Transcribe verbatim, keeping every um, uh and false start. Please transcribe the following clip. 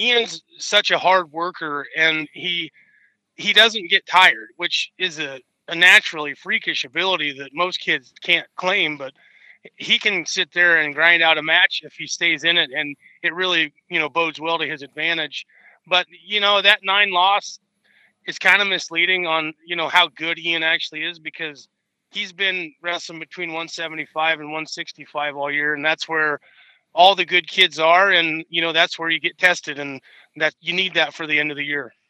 Ian's such a hard worker, and he he doesn't get tired, which is a, a naturally freakish ability that most kids can't claim. But he can sit there and grind out a match if he stays in it, and it really, you know, bodes well to his advantage. But, you know, that nine loss is kind of misleading on, you know, how good Ian actually is, because he's been wrestling between one seventy-five and one sixty-five all year, and that's where all the good kids are, and, you know, that's where you get tested, and that you need that for the end of the year.